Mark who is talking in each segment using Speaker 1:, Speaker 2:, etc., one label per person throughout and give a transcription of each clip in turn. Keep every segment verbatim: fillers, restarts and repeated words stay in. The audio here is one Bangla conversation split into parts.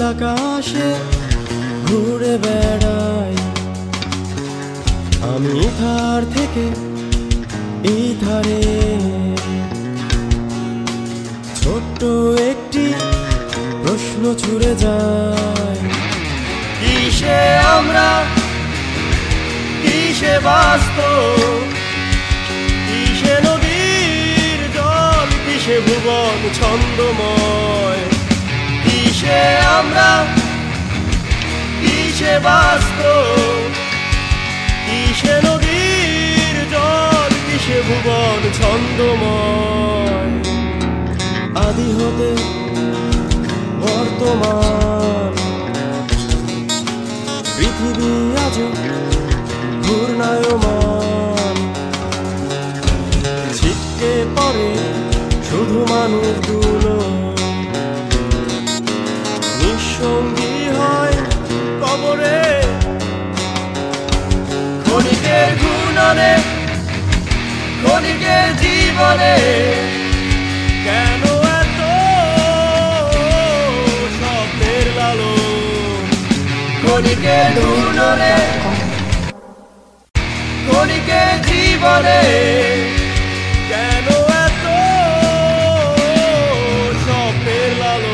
Speaker 1: আকাশে ঘুরে বেড়াই, আমি ধার থেকে এই ধারে। ছোট্ট একটি প্রশ্ন ছুড়ে যায়, কিসে আমরা, কিসে বাস্তব, কিসে নদীর জল, কিসে ভুবন ছন্দময়। কিসে আমরা, কিসে বাস্তব, কিসে নদীর জল, কিসে ভুবন ছন্দময়। আদি হতে বর্তমান পৃথিবী আজ ঘূর্ণায়মান, ছিটকে পড়ে শুধু মানুষগুলো, নিঃসঙ্গী হয় কবরে। ক্ষণিকের ঘূর্ণনে, ক্ষণিকের জীবনে, কেন এত স্বপ্নের লালন। ক্ষণিকের ঘূর্ণনে, ক্ষণিকের জীবনে, কেন এত স্বপ্নের লালন।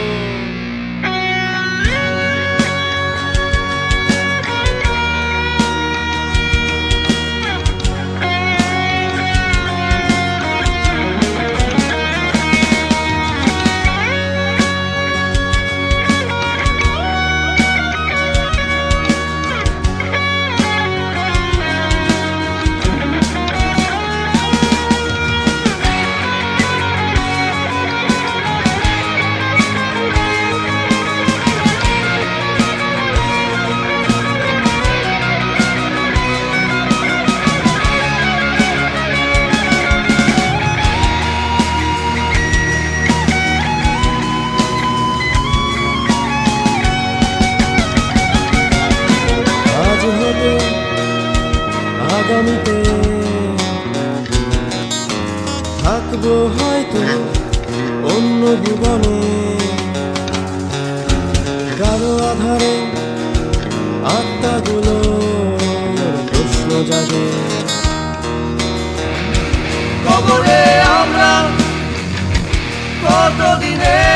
Speaker 1: আগামীতে থাকবো হয়তো অন্য ভুবনে, কারো আধারে আত্মাগুলো প্রশ্ন জাগে। কবরে আমরা কতদিনে